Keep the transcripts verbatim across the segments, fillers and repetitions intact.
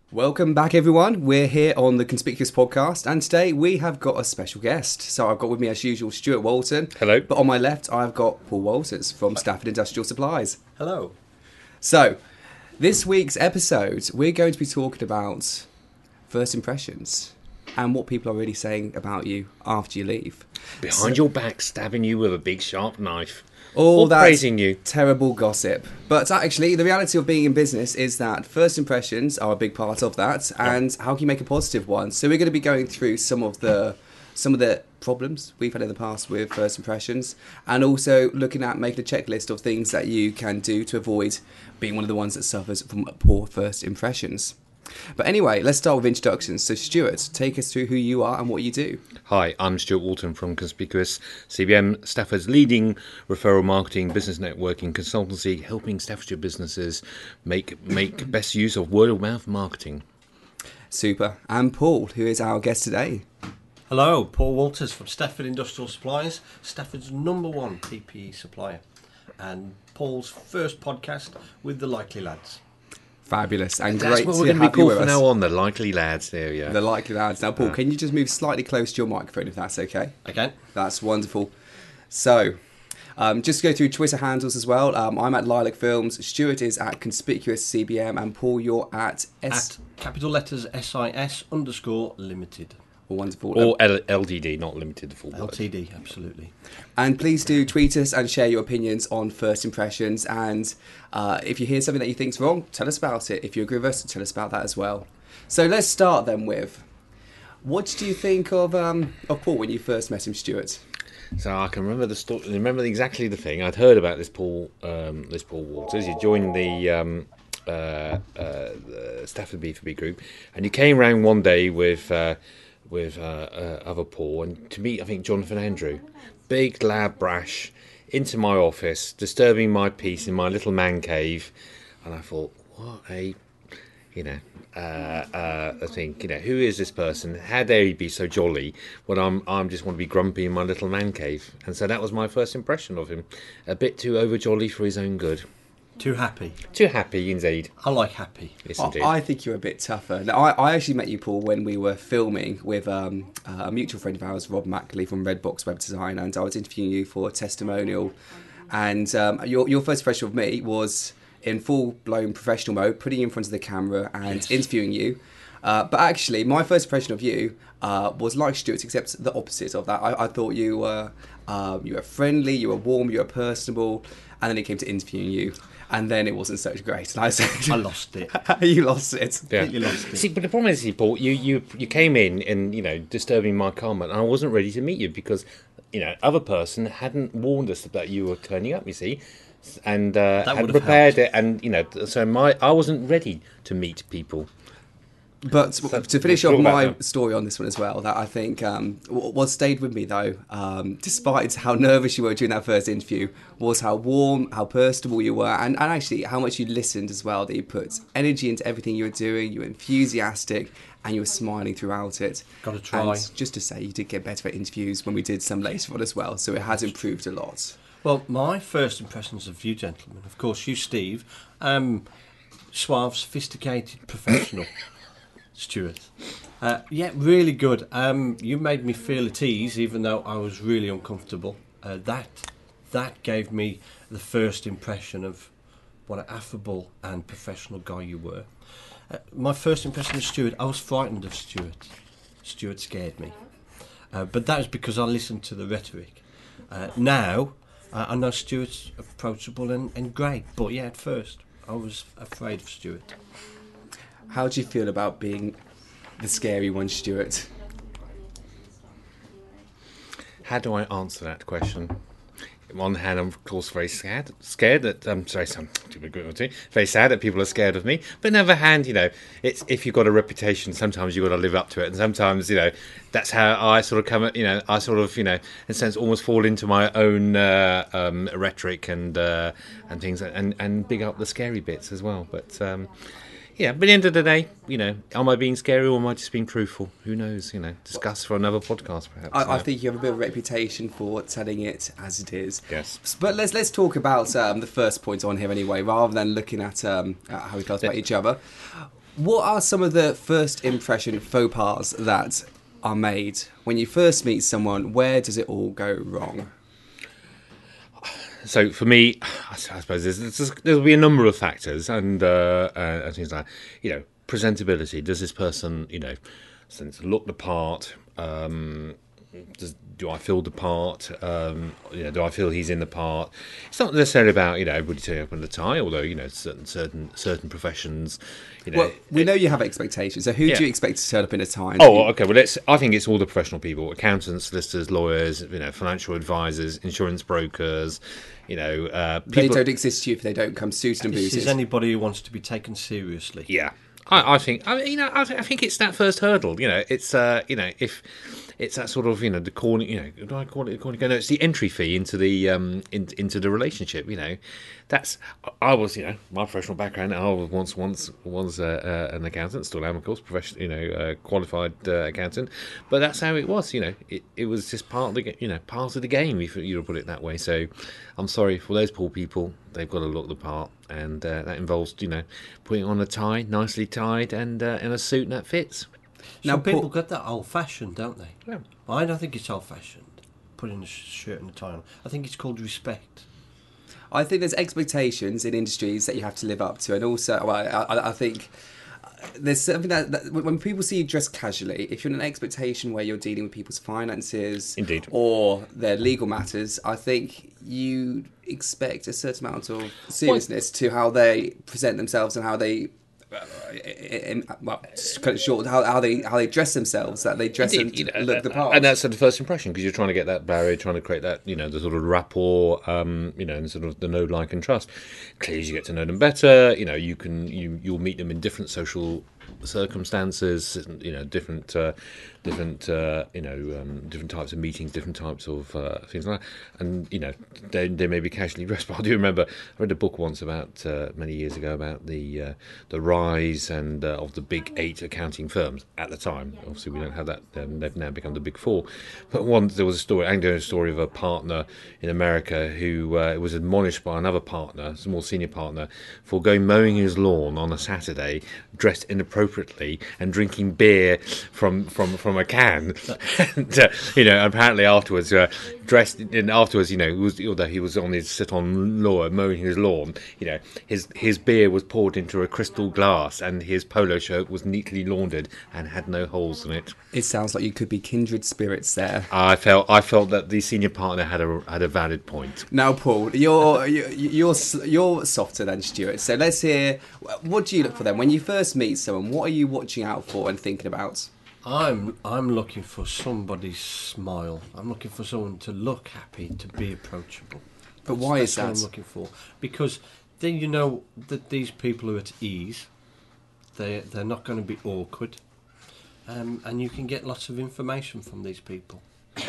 Welcome back, everyone. We're here on the Conspicuous Podcast, and today we have got a special guest. So I've got with me, as usual, Stuart Walton. Hello. But on my left, I've got Paul Walters from Stafford Industrial Supplies. Hello. So, this week's episode, we're going to be talking about first impressions and what people are really saying about you after you leave. Behind so, your back, stabbing you with a big sharp knife. All or that praising you. Terrible gossip. But actually, the reality of being in business is that first impressions are a big part of that, and how can you make a positive one? So we're going to be going through some of the some of the problems we've had in the past with first impressions, and also looking at making a checklist of things that you can do to avoid being one of the ones that suffers from poor first impressions. But anyway, let's start with introductions. So Stuart, take us through who you are and what you do. Hi, I'm Stuart Walton from Conspicuous, C B M, Stafford's leading referral marketing, business networking consultancy, helping Staffordshire businesses make make best use of word-of-mouth marketing. Super. And Paul, who is our guest today. Hello, Paul Walters from Stafford Industrial Supplies, Stafford's number one P P E supplier, and Paul's first podcast with the Likely Lads. Fabulous and That's great what to we're going to have be you called with from us. now on, the Likely Lads. There, yeah. The Likely Lads. Now, Paul, Uh. can you just move slightly close to your microphone if that's okay? Okay. That's wonderful. So, um, just to go through Twitter handles as well. Um, I'm at Lilac Films. Stuart is at Conspicuous C B M, and Paul, you're at S. At capital letters S I S underscore limited. Wonderful. Or L- LTD, not limited, the full word. L T D, absolutely. And please do tweet us and share your opinions on first impressions. And uh, if you hear something that you think's wrong, tell us about it. If you agree with us, tell us about that as well. So let's start then with, what do you think of um, of Paul when you first met him, Stuart? So I can remember the story. Remember exactly the thing. I'd heard about this Paul, um, this Paul Walters. He joined the, um, uh, uh, the Stafford B four B group, and he came round one day with uh, with uh, uh, other Paul, and to meet, I think, Jonathan Andrew, big, loud, brash, into my office, disturbing my peace in my little man cave, and I thought, what a, you know. Uh, uh, I think, you know, who is this person? How dare he be so jolly when I'm I'm just want to be grumpy in my little man cave? And so that was my first impression of him. A bit too over jolly for his own good. Too happy. Too happy, indeed. I like happy. Yes, I, indeed. I think you're a bit tougher. Now, I, I actually met you, Paul, when we were filming with um, uh, a mutual friend of ours, Rob Mackley from Redbox Web Design, and I was interviewing you for a testimonial. And um, your your first impression of me was in full-blown professional mode, putting you in front of the camera and Yes. interviewing you. Uh, but actually, my first impression of you uh, was like Stuart's, except the opposite of that. I, I thought you were um, you were friendly, you were warm, you were personable, and then it came to interviewing you, and then it wasn't so great. And I said, I lost it. you lost it. Yeah. Completely lost it. See, but the problem is, Paul, you, you you came in and, you know, disturbing my calm, and I wasn't ready to meet you because, you know, other person hadn't warned us that you were turning up, you see, and uh, That had would have prepared helped. it, and, you know, so my I wasn't ready to meet people. But So, to finish talk off about my that. story on this one as well, that I think um, w- what stayed with me though, um, despite how nervous you were during that first interview, was how warm, how personable you were, and, and actually how much you listened as well, that you put energy into everything you were doing, you were enthusiastic, and you were smiling throughout it. Gotta try. And just to say, you did get better at interviews when we did some later on as well, so it has improved a lot. Well, my first impressions of you gentlemen, of course, you, Steve, um, suave, sophisticated, professional. Stuart. Uh, yeah, really good. Um, you made me feel at ease, even though I was really uncomfortable. Uh, that that gave me the first impression of what an affable and professional guy you were. Uh, my first impression of Stuart, I was frightened of Stuart. Stuart scared me. Uh, but that was because I listened to the rhetoric. Uh, now, uh, I know Stuart's approachable and, and great, but yeah, at first, I was afraid of Stuart. How do you feel about being the scary one, Stuart? How do I answer that question? On one hand, I'm of course very scared, scared that I'm um, sorry, some very sad that people are scared of me. But on the other hand, you know, it's if you've got a reputation, sometimes you've got to live up to it, and sometimes, you know, that's how I sort of come. at- You know, I sort of, you know, in a sense, almost fall into my own uh, um, rhetoric and uh, and things, and and big up the scary bits as well. But um, yeah, but at the end of the day, you know, am I being scary or am I just being truthful? Who knows? You know, discuss for another podcast, perhaps. I, I yeah. think you have a bit of a reputation for telling it as it is. Yes. But let's let's talk about um, the first point on here anyway, rather than looking at, um, at how we felt about each other. What are some of the first impression faux pas that are made when you first meet someone? Where does it all go wrong? So for me, I suppose there's, there's, there'll be a number of factors and uh, uh, and things like, you know, presentability. Does this person, you know, since look the part? Um, does, do I feel the part? Um, you know, do I feel he's in the part? It's not necessarily about, you know, everybody turning up in the tie, although, you know, certain certain certain professions, you know. Well, we know you have expectations. So who Yeah. do you expect to turn up in a tie? Oh, okay. Well, let's. I think it's all the professional people: accountants, solicitors, lawyers, you know, financial advisors, insurance brokers. You know, uh, They people. don't exist to you if they don't come suited and This booted. is anybody who wants to be taken seriously. Yeah, I, I think. I, you know, I, th- I think it's that first hurdle. You know, it's uh, you know, if it's that sort of, you know, the corner. You know, do I call it the corner? No, it's the entry fee into the um in, into the relationship. You know, that's. I was, you know, my professional background. I was once once was uh, uh, an accountant, still am, of course, professional. You know, uh, qualified uh, accountant. But that's how it was. You know, it, it was just part of the ga- you know part of the game, if you put it that way. So, I'm sorry for those poor people. They've got to look the part, and uh, that involves, you know, putting on a tie, nicely tied, and uh, in a suit that fits. Now, Now, people Paul- get that old-fashioned, don't they? Yeah. I don't think it's old-fashioned, putting a sh- shirt and a tie on. I think it's called respect. I think there's expectations in industries that you have to live up to, and also, well, I, I, I think there's something that, that when people see you dressed casually, if you're in an expectation where you're dealing with people's finances, Indeed. or their legal matters, I think you expect a certain amount of seriousness to how they present themselves and how they. Uh, in, well, just cut it short. How, how they how they dress themselves, that they dress Indeed, and you know, look the part. and that's sort of first impression, because you're trying to get that barrier, trying to create that, you know, the sort of rapport, um, you know, and sort of the know, like, and trust. Clearly, as you get to know them better, you know, you can you you'll meet them in different social circumstances, you know, different uh, different uh, you know um, different types of meetings, different types of uh, things like that. And you know, they they may be casually dressed, but I do remember I read a book once about uh, many years ago about the uh, the rise and uh, of the big eight accounting firms at the time. Obviously, we don't have that; um, they've now become the big four. But once there was a story, anecdotal story of a partner in America who uh, was admonished by another partner, a more senior partner, for going mowing his lawn on a Saturday, dressed inappropriately and drinking beer from from from a can. And uh, you know, apparently afterwards, uh, dressed in afterwards, you know, it was, although he was on his sit on lawn mowing his lawn, you know, his his beer was poured into a crystal glass, and his polo shirt was neatly laundered and had no holes in it. It sounds like you could be kindred spirits there. I felt I felt that the senior partner had a had a valid point. Now, Paul, you're you're you're you're softer than Stuart. So let's hear. What do you look for then when you first meet someone? What are you watching out for and thinking about? I'm I'm looking for somebody's smile. I'm looking for someone to look happy, to be approachable. But why That's is what that? I'm looking for, because then you know that these people are at ease. They they're not going to be awkward, um, and you can get lots of information from these people.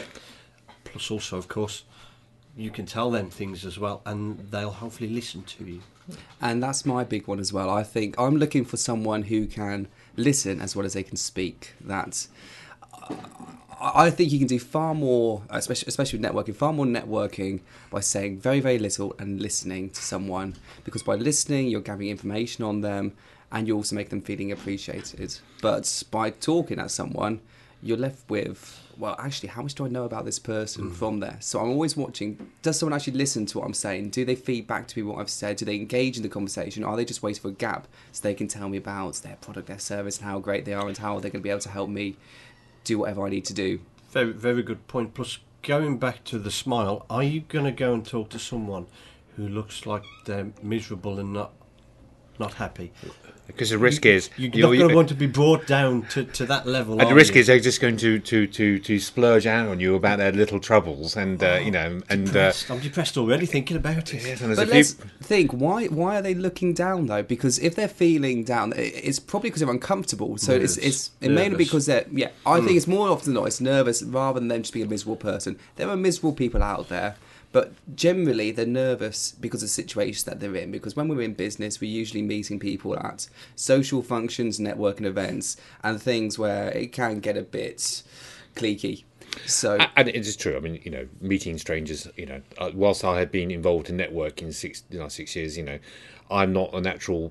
Plus, also, of course, you can tell them things as well, and they'll hopefully listen to you. And that's my big one as well. I think I'm looking for someone who can listen as well as they can speak. That uh, I think you can do far more, especially especially with networking, far more networking by saying very, very little and listening to someone. Because by listening, you're gathering information on them, and you also make them feeling appreciated. But by talking at someone, you're left with, well, actually, how much do I know about this person mm. from there? So I'm always watching, does someone actually listen to what I'm saying? Do they feed back to me what I've said? Do they engage in the conversation? Or are they just waiting for a gap so they can tell me about their product, their service, and how great they are, and how they're going to be able to help me do whatever I need to do? Very, very good point. Plus, going back to the smile, are you going to go and talk to someone who looks like they're miserable and not not happy? Because the risk is you're you- not going you- to want to be brought down to, to that level. And the are risk you? is they're just going to, to, to, to splurge out on you about their little troubles, and uh, you know, and uh, Depressed. I'm depressed already thinking about it. yes, and there's But a let's few. think, why why are they looking down though? Because if they're feeling down, it- it's probably because they're uncomfortable. So it's Nervous. it's it may be Nervous. because they're yeah. I think it's more often than not it's nervous rather than them just being a miserable person. There are miserable people out there, but generally they're nervous because of the situations that they're in. Because when we're in business, we're usually meeting people at social functions, networking events, and things where it can get a bit cliquey. So A- And it is true. I mean, you know, meeting strangers. You know, uh, whilst I had been involved in networking six, you know, six years, you know, I'm not a natural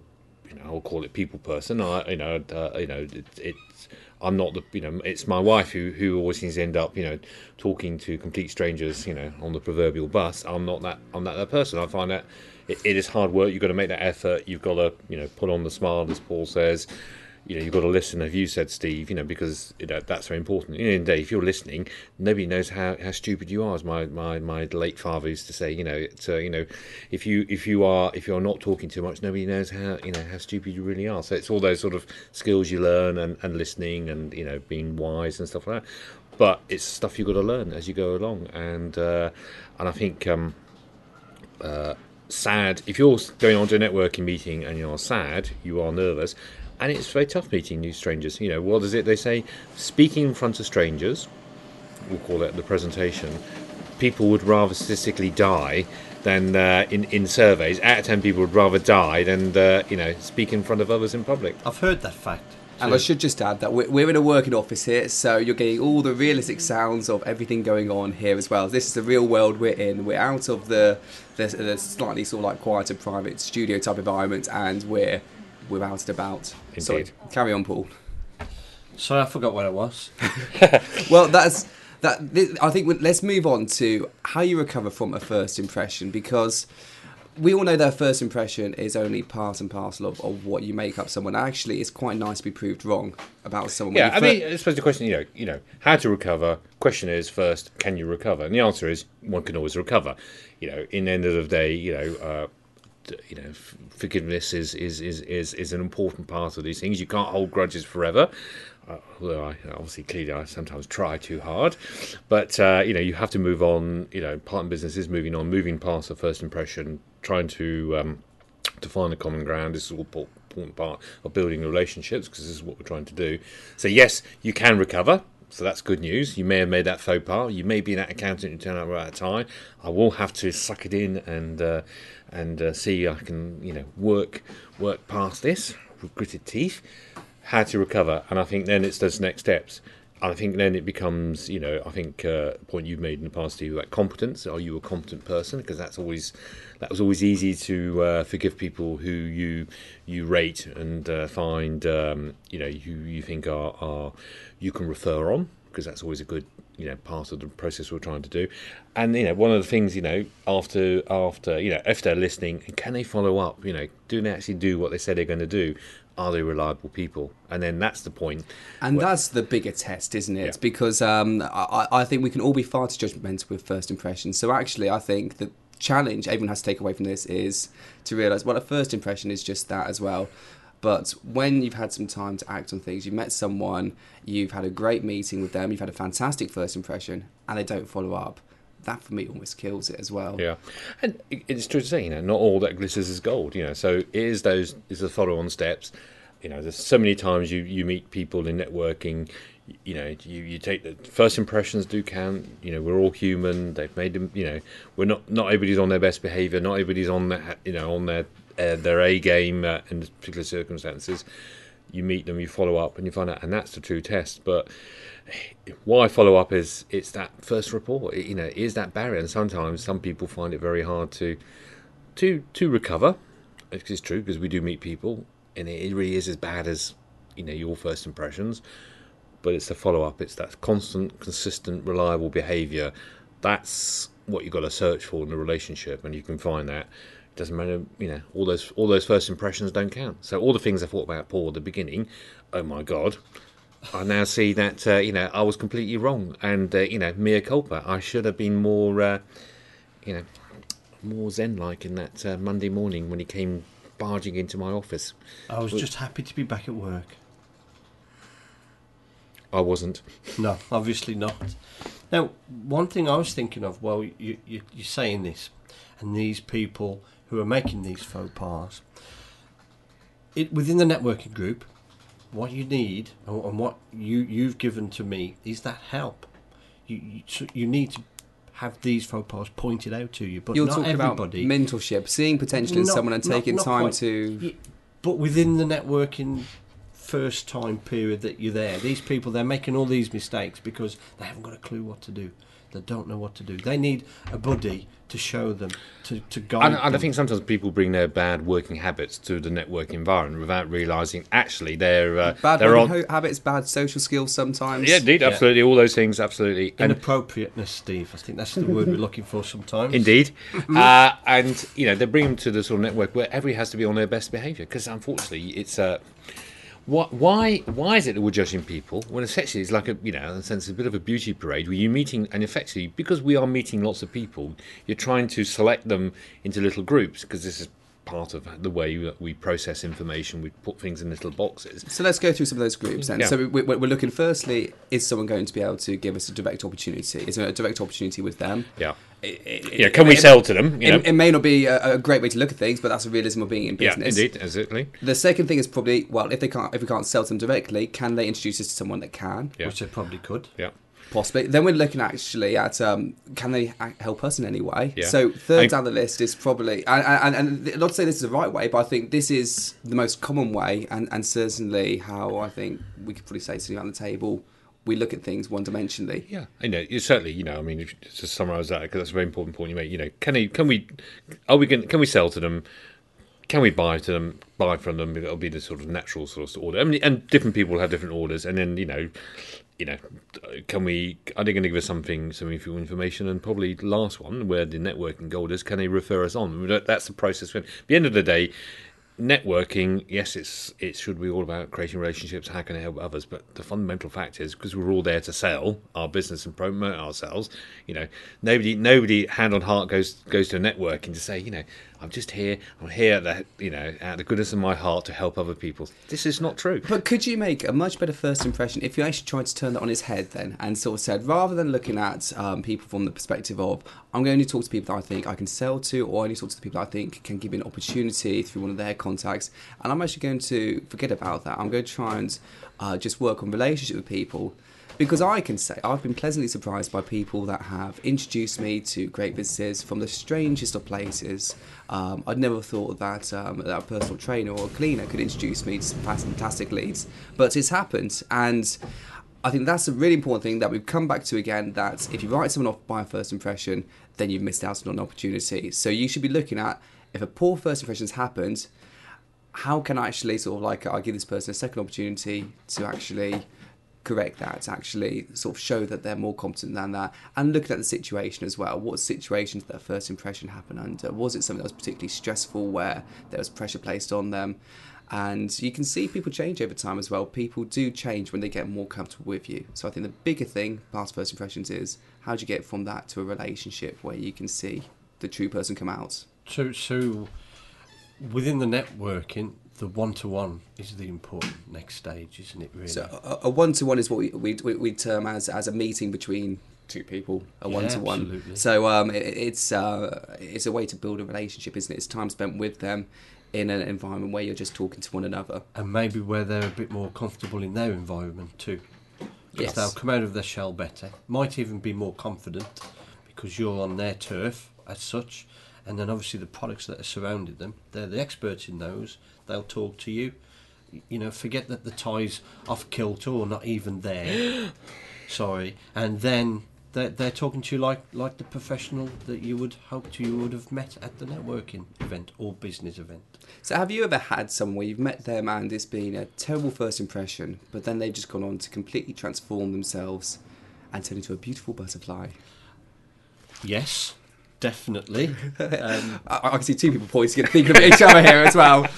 you know, I'll call it people person. I, you know, uh, you know, it, it's I'm not the, you know, it's my wife who who always seems to end up, you know, talking to complete strangers, you know, on the proverbial bus. I'm not that. I'm not that person. I find that it, it is hard work. You've got to make that effort. You've got to, you know, put on the smile, as Paul says. You know, you've got to listen, as you said, Steve, you know, because you know, that's very important. At the end of the day, if you're listening, nobody knows how, how stupid you are, as my, my, my late father used to say. You know, it's, uh, you know, if you if you are if you're not talking too much, nobody knows how, you know, how stupid you really are. So it's all those sort of skills you learn, and, and listening, and, you know, being wise and stuff like that. But it's stuff you've got to learn as you go along. And uh, and I think um, uh, sad, if you're going on to a networking meeting and you're sad, you are nervous. And it's very tough meeting new strangers. You know, what is it they say? Speaking in front of strangers, we'll call it the presentation, people would rather statistically die than, uh, in, in surveys, out of ten people would rather die than, uh, you know, speak in front of others in public. I've heard that fact. And I should just add that we're, we're in a working office here, so you're getting all the realistic sounds of everything going on here as well. This is the real world we're in. We're out of the, the, the slightly sort of like quieter private studio type environment, and we're we're out and about. Indeed. Sorry, carry on, Paul. Sorry, I forgot what it was. Well, that's that. Th- I think we, let's move on to how you recover from a first impression, because we all know that a first impression is only part and parcel of, of what you make up someone. Actually, it's quite nice to be proved wrong about someone. Yeah, I fir- mean, I suppose the question, you know, you know, how to recover. Question is first, can you recover? And the answer is one can always recover. You know, in the end of the day, you know. Uh, You know, f- forgiveness is, is, is, is, is an important part of these things. You can't hold grudges forever. Uh, although I obviously clearly I sometimes try too hard, but uh, you know, you have to move on. You know, part of business is moving on, moving past the first impression, trying to um, to find a common ground. This is all important part of building relationships, because this is what we're trying to do. So yes, you can recover. So that's good news. You may have made that faux pas. You may be that accountant who turned out right at the time. I will have to suck it in and uh, and uh, see I can, you know, work work past this with gritted teeth. How to recover, and I think then it's those next steps. I think then it becomes, you know, I think uh, the point you've made in the past, Steve, about competence. Are you a competent person? Because that's always that was always easy to uh, forgive people who you you rate and uh, find, um, you know, who you think are, are you can refer on, because that's always a good, you know, part of the process we're trying to do. And you know, one of the things, you know, after after you know, if they're listening, can they follow up? You know, do they actually do what they say they're going to do? Are they reliable people? And then that's the point. And where, that's the bigger test, isn't it? Yeah. Because um, I, I think we can all be far too judgmental with first impressions. So actually, I think the challenge everyone has to take away from this is to realise, well, a first impression is just that as well. But when you've had some time to act on things, you've met someone, you've had a great meeting with them, you've had a fantastic first impression, and they don't follow up, that for me almost kills it as well. Yeah, and it's true to say, you know, not all that glitters is gold. You know, so it is those is the follow-on steps. You know, there's so many times you, you meet people in networking. You know, you, you take the first impressions do count. You know, we're all human. They've made them. You know, we're not not everybody's on their best behaviour. Not everybody's on their you know on their uh, their A game uh, in particular circumstances. You meet them, you follow up, and you find out, and that's the true test. But why follow up is it's that first report. It, you know, is that barrier, and sometimes some people find it very hard to to to recover. It's true, because we do meet people, and it really is as bad as, you know, your first impressions. But it's the follow up. It's that constant, consistent, reliable behaviour. That's what you've got to search for in a relationship, and you can find that. It doesn't matter, you know, all those all those first impressions don't count. So all the things I thought about Paul at the beginning, oh my God, I now see that uh, you know, I was completely wrong, and uh, you know, mea culpa. I should have been more, uh, you know, more zen-like in that uh, Monday morning when he came barging into my office. I was But just happy to be back at work. I wasn't. No, obviously not. Now, one thing I was thinking of, well, you, you, you're saying this, and these people who are making these faux pas, it, within the networking group, what you need and, and what you, you've given to me is that help. You, you, so you need to have these faux pas pointed out to you, but You're not talking everybody. about mentorship, seeing potential in Not- someone and not- taking not time quite. to... Yeah, but within the networking first time period that you're there, these people, they're making all these mistakes because they haven't got a clue what to do. They don't know what to do. They need a buddy to show them, to, to guide And, them. and I think sometimes people bring their bad working habits to the network environment without realising actually they're uh, Bad they're on. working ho- habits, bad social skills sometimes. Yeah, indeed, Yeah. absolutely, all those things, absolutely, and Inappropriateness, Steve. I think that's the word we're looking for sometimes. indeed, uh, and you know they bring them to the sort of network where everybody has to be on their best behaviour because unfortunately it's a. Uh, Why, why why is it that we're judging people when essentially it's like a, you know, in a sense, a bit of a beauty parade where you're meeting, and effectively, because we are meeting lots of people, you're trying to select them into little groups because this is part of the way that we process information, we put things in little boxes. So let's go through some of those groups then. Yeah. So we, we're looking, firstly, is someone going to be able to give us a direct opportunity? Is there a direct opportunity with them? Yeah. It, it, Yeah, can we it, sell to them? You know? It, it may not be a, a great way to look at things, but that's the realism of being in Yeah, business. indeed, exactly. The second thing is probably, well, if they can't, if we can't sell to them directly, can they introduce us to someone that can? Yeah. Which they probably could. Yeah. Possibly. Then we're looking actually at um, can they a- help us in any way? Yeah. So third I- down the list is probably, and, and, and not to say this is the right way, but I think this is the most common way, and, and certainly how I think we could probably say sitting around the table, we look at things one dimensionally. Yeah, I know. You certainly, you know, I mean, if, to summarise that, because that's a very important point you make. You know, can they, can we, are we going, can we sell to them? Can we buy to them? Buy from them? It'll be the sort of natural sort of order. I mean, and different people have different orders, and then you know, you know, can we? Are they going to give us something, some information? And probably last one, where the networking gold is, can they refer us on? That's the process. At the end of the day, networking, yes, it's it should be all about creating relationships. How can I help others? But the fundamental fact is because we're all there to sell our business and promote ourselves. You know, nobody, nobody, hand on heart, goes goes to networking to say, you know, I'm just here. I'm here at the, you know, out of the goodness of my heart to help other people. This is not true. But could you make a much better first impression if you actually tried to turn that on its head then and sort of said, rather than looking at um, people from the perspective of, I'm going to talk to people that I think I can sell to, or only talk to the people I think can give me an opportunity through one of their contacts, and I'm actually going to forget about that. I'm going to try and uh, just work on relationship with people. Because I can say I've been pleasantly surprised by people that have introduced me to great businesses from the strangest of places. Um, I'd never thought that, um, that a personal trainer or a cleaner could introduce me to some fantastic leads, but it's happened. And I think that's a really important thing that we've come back to again, that if you write someone off by a first impression, then you've missed out on an opportunity. So you should be looking at, if a poor first impression has happened, how can I actually sort of like, I give this person a second opportunity to actually correct that, to actually sort of show that they're more competent than that, and looking at the situation as well. What situations did that first impression happen under? Was it something that was particularly stressful where there was pressure placed on them? And you can see people change over time as well. People do change when they get more comfortable with you. So I think the bigger thing past first impressions is how do you get from that to a relationship where you can see the true person come out? So, so within the networking, the one-to-one is the important next stage, isn't it, really? So a, a one-to-one is what we we we, we term as as a meeting between two people, a Yeah, one-to-one. absolutely. So um, it, it's uh, it's a way to build a relationship, isn't it? It's time spent with them in an environment where you're just talking to one another. And maybe where they're a bit more comfortable in their environment too. Because Yes. they'll come out of their shell better. Might even be more confident because you're on their turf as such. And then obviously the products that are surrounding them, they're the experts in those. They'll talk to you. You know, forget that the tie's off kilter or not even there. Sorry. And then they're, they're talking to you like, like the professional that you would hope you would have met at the networking event or business event. So have you ever had someone where you've met them and it's been a terrible first impression, but then they've just gone on to completely transform themselves and turn into a beautiful butterfly? Yes, definitely. Um, I, I can see two people pointing and thinking of each other here as well.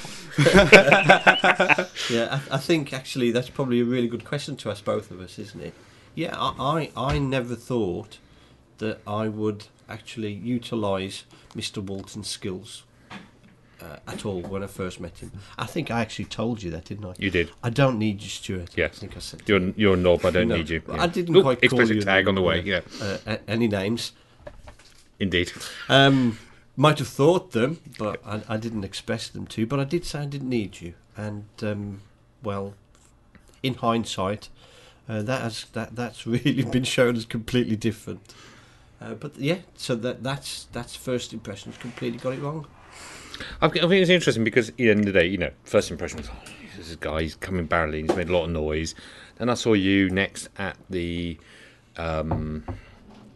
Yeah, I, I think actually that's probably a really good question to ask both of us, isn't it? Yeah, I, I, I never thought that I would actually utilise Mister Walton's skills uh, at all when I first met him. I think I actually told you that, didn't I? You did. I don't need you, Stuart. Yes. I think I said. You're you're a knob. I don't No, need you. I didn't Oop, quite call explicit you tag on the way. Yeah, Uh, a- any names? indeed. Um, might have thought them, but I, I didn't express them to. But I did say I didn't need you, and um, well, in hindsight, uh, that has that that's really been shown as completely different. Uh, but yeah, so that that's that's first impressions completely got it wrong. I think I think it's interesting because at the end of the day, you know, first impression was, oh, this guy, he's coming barreling, he's made a lot of noise. Then I saw you next at the um,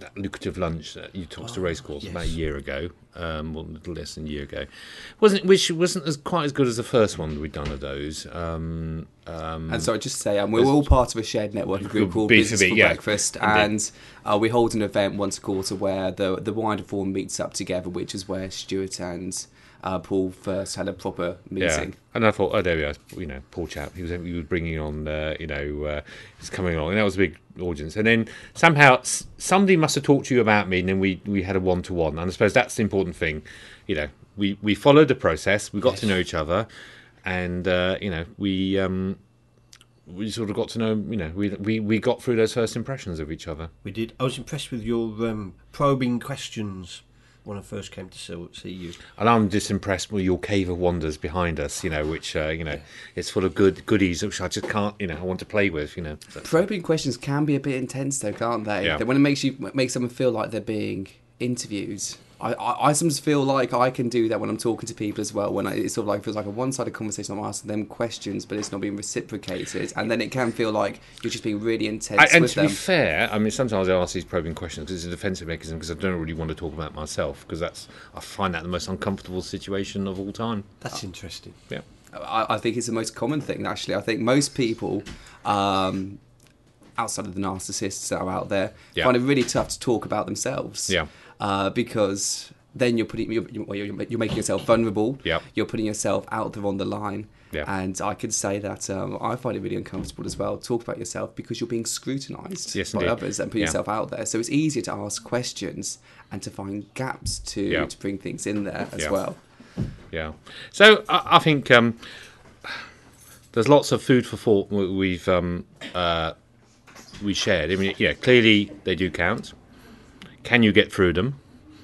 that lucrative lunch at Uttoxeter Oh, Racecourse yes. about a year ago, um, well, a little less than a year ago, wasn't which wasn't as quite as good as the first one we'd done of those. Um, um, And sorry, just to say, um, we're all part of a shared networking group called B two B, Business for yeah, Breakfast, indeed. and uh, we hold an event once a quarter where the the wider forum meets up together, which is where Stuart and uh, Paul first had a proper yeah, meeting. and I thought, oh, there we are, you know, poor chap. He was he was bringing on, uh, you know, uh, he's coming along, and that was a big audience. And then somehow s- somebody must have talked to you about me, and then we we had a one to one. And I suppose that's the important thing, you know. We we followed the process, we got Yes. to know each other, and uh, you know, we. Um, we sort of got to know, you know, we, we we got through those first impressions of each other. We did. I was impressed with your um, probing questions when I first came to see, see you. And I'm just impressed with your cave of wonders behind us, you know, which, uh, you know, it's full of good goodies, which I just can't, you know, I want to play with, you know. So, Probing questions can be a bit intense, though, can't they? Yeah. That when it makes you makes someone feel like they're being interviewed. I, I, I sometimes feel like I can do that when I'm talking to people as well. When I, it sort of like feels like a one-sided conversation. I'm asking them questions, but it's not being reciprocated, and then it can feel like you're just being really intense I, and with to them. be fair, I mean, sometimes I ask these probing questions because it's a defensive mechanism, because I don't really want to talk about myself, because that's, I find that the most uncomfortable situation of all time. That's interesting. Yeah. I, I think it's the most common thing, actually. I think most people, um, outside of the narcissists that are out there, Yeah. find it really tough to talk about themselves. Yeah. Uh, because then you're putting you're, you're, you're making yourself vulnerable. Yeah. You're putting yourself out there on the line. Yeah. And I could say that um, I find it really uncomfortable as well. Talk about yourself because you're being scrutinised Yes, by indeed. others and put Yeah. yourself out there. So it's easier to ask questions and to find gaps to Yeah. to bring things in there as Yeah. well. Yeah. So I, I think um, there's lots of food for thought we- we've um, uh, we shared. I mean, yeah, clearly they do count. Can you get through them?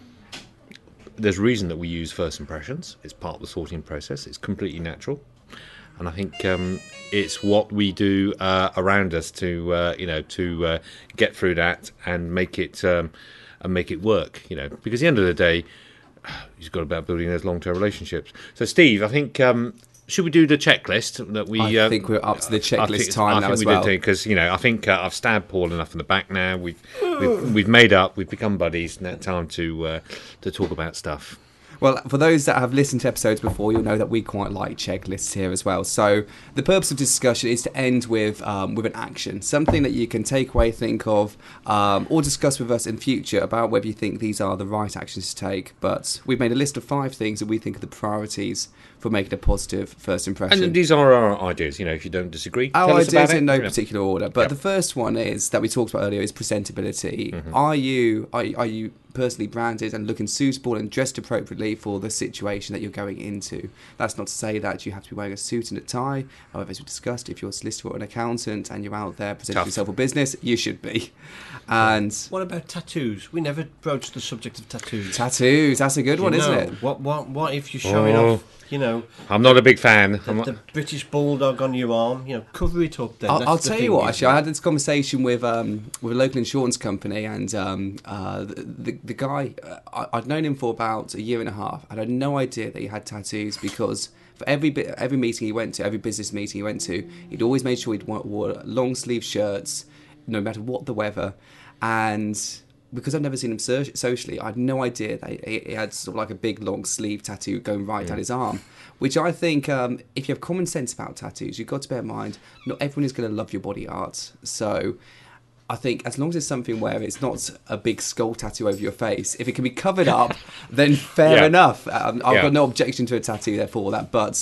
There's a reason that we use first impressions. It's part of the sorting process. It's completely natural, and I think um, it's what we do uh, around us to uh, you know to uh, get through that and make it um, and make it work. You know, because at the end of the day, it's got about building those long-term relationships. So, Steve, I think um, should we do the checklist that we? I uh, think we're up to the I checklist think- time I now think as we well. did because you know I think uh, I've stabbed Paul enough in the back now. We've we've, we've made up. We've become buddies. Now it's time to uh, to talk about stuff. Well, for those that have listened to episodes before, you'll know that we quite like checklists here as well. So the purpose of discussion is to end with um, with an action, something that you can take away, think of, um, or discuss with us in future about whether you think these are the right actions to take. But we've made a list of five things that we think are the priorities for making a positive first impression. And these are our ideas. You know, if you don't disagree, Our tell us about ideas it. in no You know. particular order, but Yep. the first one is that we talked about earlier is presentability. Mm-hmm. Are you are, are you personally branded and looking suitable and dressed appropriately for the situation that you're going into? That's not to say that you have to be wearing a suit and a tie. However, as we discussed, if you're a solicitor or an accountant and you're out there presenting Tough. yourself for business, you should be. And What about tattoos? We never broached the subject of tattoos. tattoos, that's a good You one, isn't know, it? What, what, what if you're showing Oh. off, you know, I'm not a big fan. the, I'm not, the British bulldog on your arm? You know, cover it up then. I'll, That's I'll the tell thing, you what. isn't Actually, it? I had this conversation with um, with a local insurance company, and um, uh, the, the the guy uh, I, I'd known him for about a year and a half. I had no idea that he had tattoos because for every bit, every meeting he went to, every business meeting he went to, he'd always made sure he'd wore, wore long sleeve shirts, no matter what the weather, and. Because I've never seen him so- socially, I had no idea that he, he had sort of like a big long sleeve tattoo going right down his arm. Which I think, um, if you have common sense about tattoos, you've got to bear in mind, not everyone is going to love your body art. So I think as long as it's something where it's not a big skull tattoo over your face, if it can be covered up, then fair Yeah. enough. Um, I've Yeah. got no objection to a tattoo there for that. But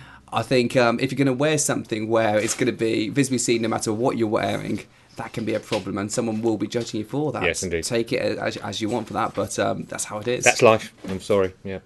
I think um, if you're going to wear something where it's going to be visibly seen no matter what you're wearing, that can be a problem, and someone will be judging you for that. Yes, indeed. Take it as, as you want for that, but um, that's how it is. that's life. I'm sorry. Yeah.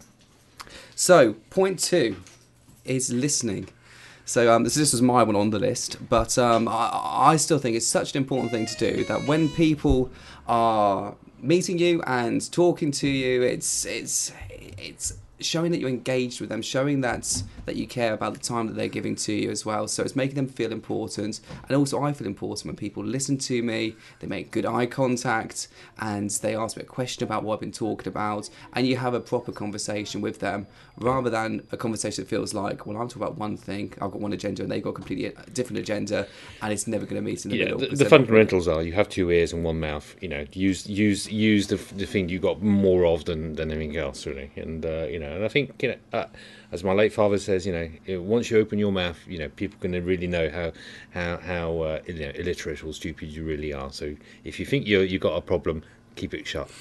So, point two is listening. So, um, this, this was my one on the list, but um, I, I still think it's such an important thing to do that when people are meeting you and talking to you, it's it's it's showing that you're engaged with them, showing that that you care about the time that they're giving to you as well. So it's making them feel important, and also I feel important when people listen to me, they make good eye contact, and they ask me a question about what I've been talking about, and you have a proper conversation with them, rather than a conversation that feels like, well, I'm talking about one thing, I've got one agenda, and they've got a completely different agenda, and it's never going to meet in the Yeah, middle. the, 'cause the they're not gonna- fundamentals are you have two ears and one mouth. You know, use use use the the thing you got more of than, than anything else, really. And uh, you know, and I think you know, uh, as my late father says, you know, you know, once you open your mouth, you know, people can really know how how how uh, you know, illiterate or stupid you really are. So if you think you you got a problem, keep it shut.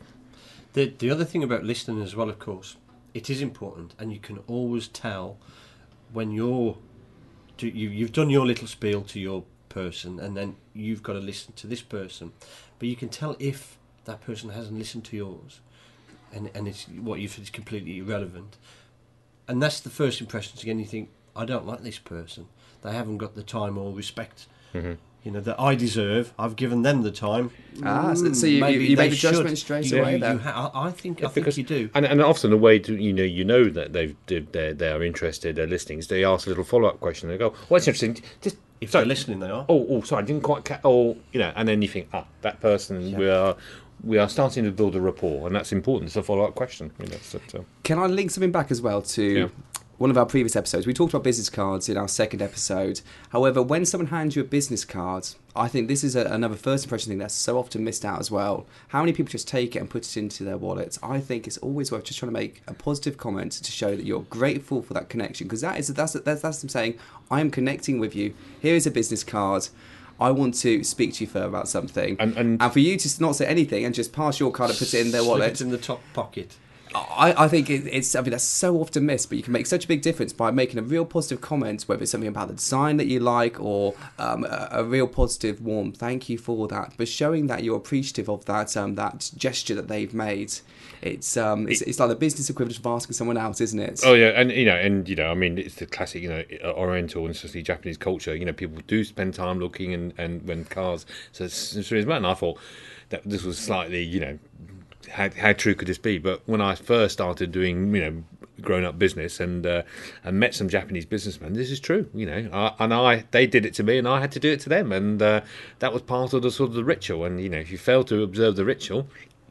The the other thing about listening as well, of course, it is important, and you can always tell when you're do, you you've done your little spiel to your person, and then you've got to listen to this person, but you can tell if that person hasn't listened to yours, and and it's what you said is completely irrelevant, and that's the first impressions. Again, you think, I don't like this person. They haven't got the time or respect. Mm-hmm. You know, that I deserve. I've given them the time. Ah, so, so you, Maybe you, you they make a judgment should. straight You- away you- then. you ha- I I think I Because- think you do. And, and often the way to you know you know that they've they're they're interested, they're listening. Is they ask a little follow up question. They go, "Oh, that's interesting." Just If sorry, they're listening, they are. Oh, oh, sorry, I didn't quite catch. Oh, you know, and then you think, ah, that person. We are we are starting to build a rapport, and that's important. It's a follow up question. You know, so, so. Can I link something back as well to Yeah. one of our previous episodes? We talked about business cards in our second episode. However, when someone hands you a business card, I think this is a, another first impression thing that's so often missed out as well. How many people just take it and put it into their wallet? I think it's always worth just trying to make a positive comment to show that you're grateful for that connection, because that is that's that's that's them saying, I am connecting with you. Here is a business card. I want to speak to you further about something. And- and- and for you to not say anything and just pass your card and put it in their Slip wallet. it in the top pocket. I, I think it, it's something that's so often missed, but you can make such a big difference by making a real positive comment, whether it's something about the design that you like or um, a, a real positive, warm thank you for that. But showing that you're appreciative of that um, that gesture that they've made, it's um, it's, it's like the business equivalent of asking someone out, isn't it? Oh yeah, and you know, and you know, I mean, it's the classic, you know, Oriental and especially Japanese culture. You know, people do spend time looking and, and when cars. So it's, it's really and I thought that this was slightly, you know, how how true could this be? But when I first started doing, you know, grown up business and uh, and met some Japanese businessmen, this is true. You know, I, and I they did it to me, and I had to do it to them, and uh, that was part of the sort of the ritual. And you know, if you fail to observe the ritual,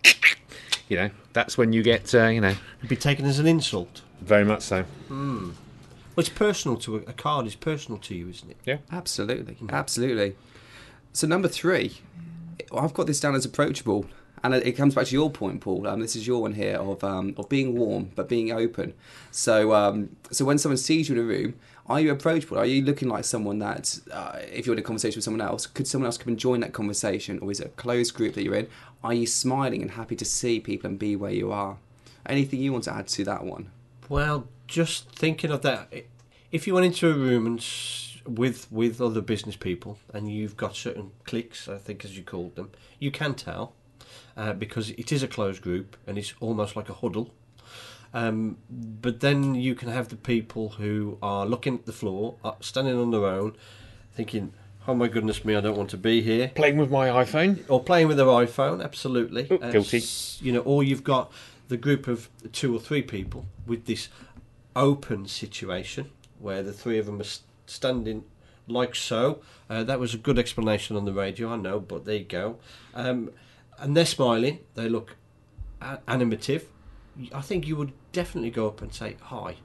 you know, that's when you get, uh, you know, It'd be taken as an insult. very much so. Well, it's personal to a, a card. Is personal to you, isn't it? Yeah. Absolutely, absolutely. So number three, I've got this down as approachable, and it comes back to your point, Paul. Um, this is your one here of um, of being warm but being open. So um, so when someone sees you in a room, are you approachable? Are you looking like someone that, uh, if you're in a conversation with someone else, could someone else come and join that conversation, or is it a closed group that you're in? Are you smiling and happy to see people and be where you are? Anything you want to add to that one? Well, just thinking of that, if you went into a room and s- with with other business people, and you've got certain cliques, I think as you called them, you can tell uh, because it is a closed group and it's almost like a huddle. Um, but then you can have the people who are looking at the floor, uh, standing on their own, thinking, "Oh my goodness me, I don't want to be here." Playing with my iPhone. Or playing with their iPhone, absolutely. Oh, guilty. s- You know, or you've got the group of two or three people with this open situation where the three of them are s- standing like so. Uh, that was a good explanation on the radio, I know, but there you go. Um, and they're smiling. They look a- animative. I think you would definitely go up and say hi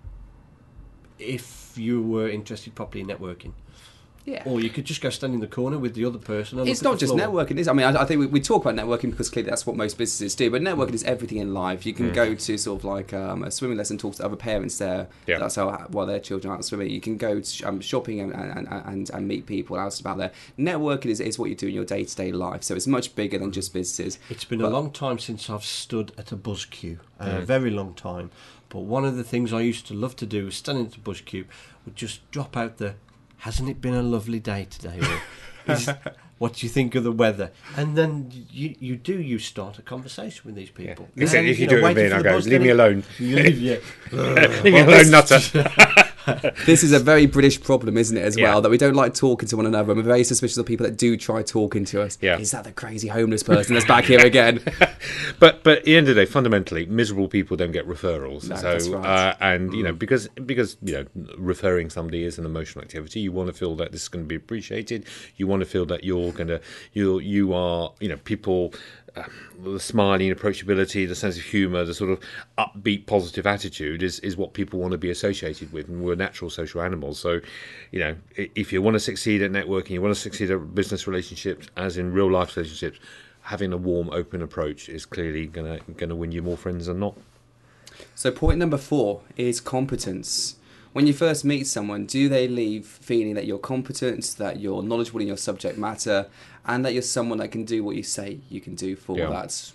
if you were interested properly in networking. Yeah. Or you could just go stand in the corner with the other person. And It's look at not the just floor. networking, is it? I mean, I, I think we, we talk about networking because clearly that's what most businesses do, but networking is everything in life. You can go to sort of like um, a swimming lesson, talk to other parents there. Yeah. That's how, while their children are out swimming. You can go to um, shopping and, and, and, and meet people out about there. Networking is, is what you do in your day-to-day life, so it's much bigger than just businesses. It's been But- a long time since I've stood at a buzz queue, a very long time. But one of the things I used to love to do was standing at a buzz queue, would just drop out the, "Hasn't it been a lovely day today?" Or, Is, "What do you think of the weather?" And then you you do you start a conversation with these people. Except And, if you know, do it with waiting me, for I the go, buzz, "Leave then me it- alone." You leave, yeah. Leave me alone, nutter. This is a very British problem, isn't it, as Yeah. well, that we don't like talking to one another, and we're very suspicious of people that do try talking to us. Yeah. Is that the crazy homeless person that's back here again? But but at the end of the day, fundamentally, miserable people don't get referrals. No, so that's right. uh, and you know because because you know referring somebody is an emotional activity. You want to feel that this is going to be appreciated. You want to feel that you're going to you you are you know people. Uh, the smiling approachability, the sense of humour, the sort of upbeat, positive attitude is, is what people want to be associated with, and we're natural social animals. So, you know, i- if you want to succeed at networking, you want to succeed at business relationships, as in real life relationships, having a warm, open approach is clearly gonna gonna win you more friends than not. So point number four is competence. When you first meet someone, do they leave feeling that you're competent, that you're knowledgeable in your subject matter, and that you're someone that can do what you say you can do for Yeah. that?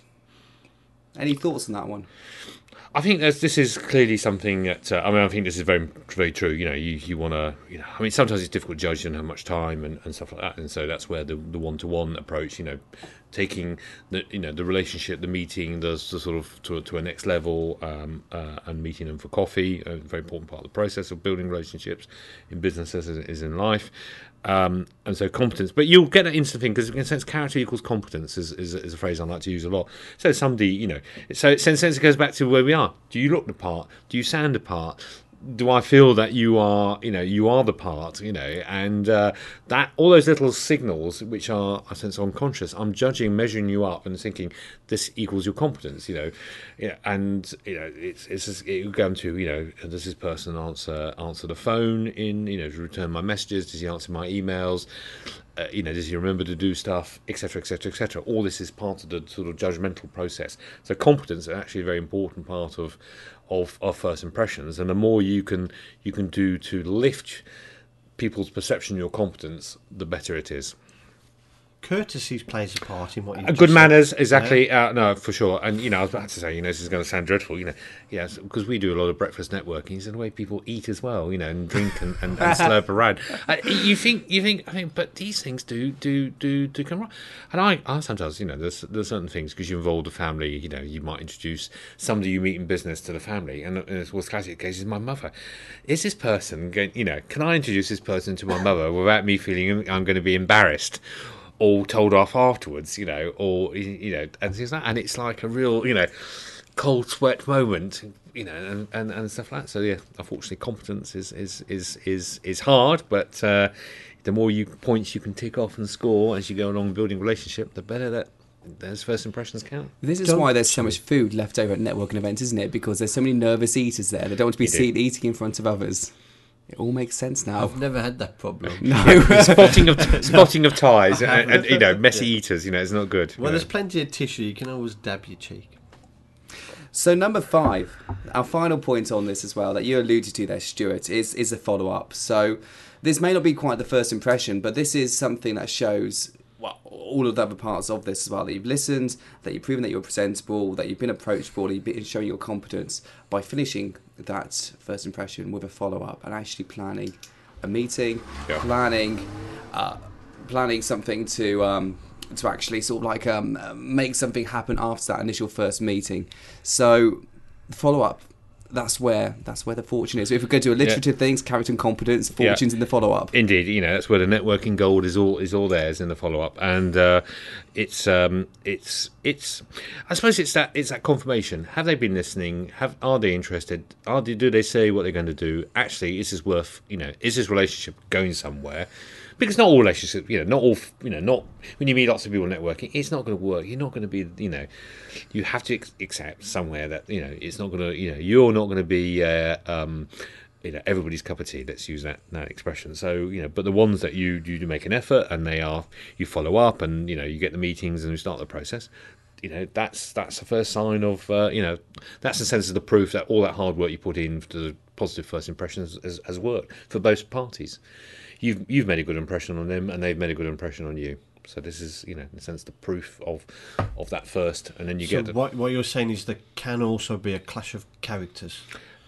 Any thoughts on that one? I think there's, this is clearly something that uh, I mean. I think this is very, very true. You know, you, you want to. You know, I mean, sometimes it's difficult judging how much time and, and stuff like that, and so that's where the the one to one approach. You know, taking the you know the relationship, the meeting, the, the sort of to, to a next level, um, uh, and meeting them for coffee. A very important part of the process of building relationships in businesses is, is in life. Um, and so competence, but you'll get that instant thing because in a sense, character equals competence is, is, is a phrase I like to use a lot. So somebody, you know, so in a sense it goes back to where we are. Do you look the part? Do you sound the part? Do I feel that you are, you know, you are the part, you know, and uh, that all those little signals, which are, I sense, unconscious. I'm judging, measuring you up, and thinking this equals your competence, you know, yeah, and you know, it's it's just, it will go to, you know, does this person answer answer the phone in, you know, to return my messages? Does he answer my emails? Uh, you know, does he remember to do stuff, et cetera, et cetera, et cetera. All this is part of the sort of judgmental process. So competence is actually a very important part of, of, of first impressions. And the more you can you can do to lift people's perception of your competence, the better it is. Courtesy plays a part in what you. Uh, good manners, exactly. Uh, no, for sure. And you know, I was about to say, you know, this is going to sound dreadful, you know, yes, because we do a lot of breakfast networking. It's the way people eat as well, you know, and drink and, and, and slurp around. Uh, you think, you think, I mean, but these things do do do do come wrong. And I, I sometimes, you know, there's there's certain things because you involve the family. You know, you might introduce somebody you meet in business to the family, and, and it was classic case is my mother. Is this person going? You know, can I introduce this person to my mother without me feeling I'm going to be embarrassed? All told off afterwards, you know, or you know, and things like that. And it's like a real, you know, cold sweat moment, you know, and, and, and stuff like that. So yeah, unfortunately, competence is is is is, is hard, but uh, the more you points you can tick off and score as you go along building a relationship, the better that those first impressions count. This is Don't- why there's so much food left over at networking events, isn't it? Because there's so many nervous eaters there. They don't want to be You do. seen eating in front of others. It all makes sense now. I've never had that problem. No. spotting of spotting of ties and, and you know messy eaters, you know, it's not good. Well, you there's know. plenty of tissue. You can always dab your cheek. So number five, our final point on this as well that you alluded to there, Stuart, is is the follow up. So this may not be quite the first impression, but this is something that shows well, all of the other parts of this as well. That you've listened, that you've proven that you're presentable, that you've been approachable, that you've been showing your competence by finishing that first impression with a follow up and actually planning a meeting, Yeah. planning, uh, planning something to. Um, to actually sort of like um, uh, make something happen after that initial first meeting. So follow up, that's where that's where the fortune is. If we're going to do alliterative things, character and competence, Yeah. fortunes in the follow up. Indeed, you know that's where the networking gold is all is all theirs in the follow up, and uh, it's um, it's it's. I suppose it's that it's that confirmation. Have they been listening? Have are they interested? Are they do they say what they're going to do? Actually, is this worth? You know, is this relationship going somewhere? Because not all relationships, you know, not all, you know, not when you meet lots of people networking, it's not going to work. You're not going to be, you know, you have to ex- accept somewhere that, you know, it's not going to, you know, you're not going to be, uh, um, you know, everybody's cup of tea. Let's use that that expression. So, you know, but the ones that you you do make an effort and they are, you follow up and you know you get the meetings and you start the process. You know, that's that's the first sign of, uh, you know, that's the sense of the proof that all that hard work you put in to the positive first impressions has, has worked for both parties. You've you've made a good impression on them, and they've made a good impression on you. So this is, you know, in a sense, the proof of of that first, and then you So get the, what what you're saying is there can also be a clash of characters.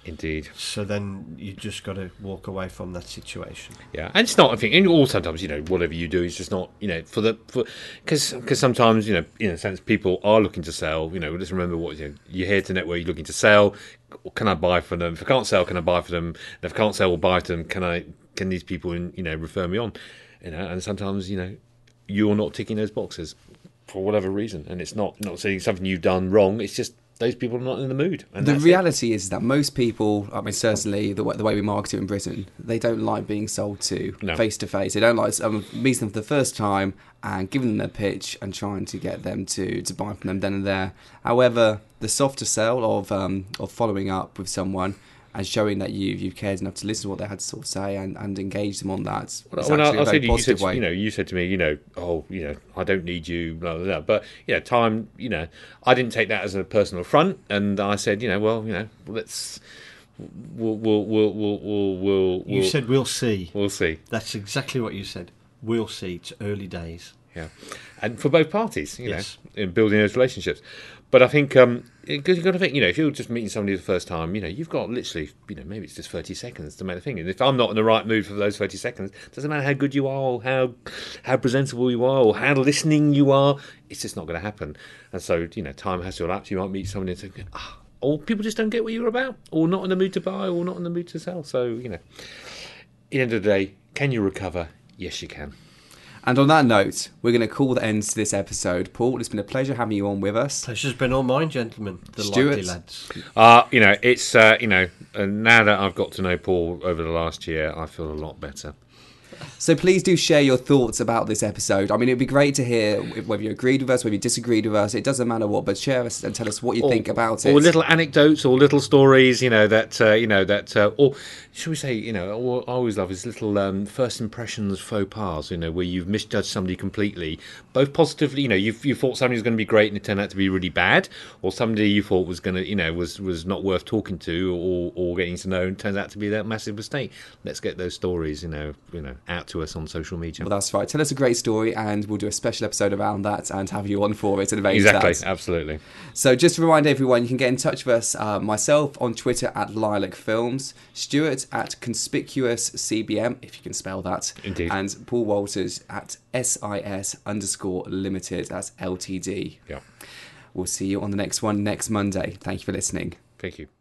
Indeed. So then you just got to walk away from that situation. Yeah, and it's not. I think, and all sometimes, you know, whatever you do is just not, you know, for the for because because sometimes, you know, in a sense, people are looking to sell. You know, just remember what you know, you're here to network. You're looking to sell. Can I buy for them? If I can't sell, can I buy for them? And if I can't sell or buy to them, can I? Can these people, you know, refer me on? You know, and sometimes, you know, you're not ticking those boxes for whatever reason, and it's not not saying something you've done wrong. It's just those people are not in the mood. And the that's reality it. is that most people, I mean, certainly the way, the way we market it in Britain, they don't like being sold to No. face to face. They don't like um, meeting them for the first time and giving them their pitch and trying to get them to, to buy from them then and there. However, the softer sell of um, of following up with someone and showing that you you've cared enough to listen to what they had to sort of say and, and engage them on that. Well, It's when I, actually I a very said you, you said positive way. you know you said to me you know oh you know I don't need you blah blah blah, but you know time you know I didn't take that as a personal affront, and I said you know well you know let's we'll we'll we'll we'll we'll, we'll You said we'll see. we'll see. That's exactly what you said. We'll see. It's early days. Yeah, and for both parties, you Yes. know, in building those relationships. But I think um, because you've got to think, you know, if you're just meeting somebody the first time, you know, you've got literally, you know, maybe it's just thirty seconds to make a thing. And if I'm not in the right mood for those thirty seconds, doesn't matter how good you are, or how how presentable you are, or how listening you are, it's just not going to happen. And so, you know, time has to elapse. You might meet somebody and think, ah, or people just don't get what you're about, or not in the mood to buy, or not in the mood to sell. So, you know, at the end of the day, can you recover? Yes, you can. And on that note, we're going to call the end to this episode. Paul, it's been a pleasure having you on with us. Pleasure's been all mine, gentlemen. The Stuart. likely lads. Uh, you know, it's, uh, you know, and now that I've got to know Paul over the last year, I feel a lot better. So please do share your thoughts about this episode. I mean, it'd be great to hear whether you agreed with us, whether you disagreed with us. It doesn't matter what, but share us and tell us what you Or- think about it. Or little anecdotes, or little stories, you know, that, uh, you know, that, uh, or should we say, you know, what I always love is little um, first impressions faux pas, you know, where you've misjudged somebody completely, both positively, you know, you you thought somebody was going to be great and it turned out to be really bad, or somebody you thought was going to, you know, was, was not worth talking to or, or getting to know and turns out to be that massive mistake. Let's get those stories, you know, you know, out to us on social media. Well, that's right. Tell us a great story and we'll do a special episode around that and have you on for it and arrange Exactly, that. absolutely. So just to remind everyone, you can get in touch with us, uh, myself on Twitter at Lilac Films, Stuart at Conspicuous C B M, if you can spell that. Indeed. And Paul Walters at S I S underscore limited, that's L T D. Yeah. We'll see you on the next one next Monday. Thank you for listening. Thank you.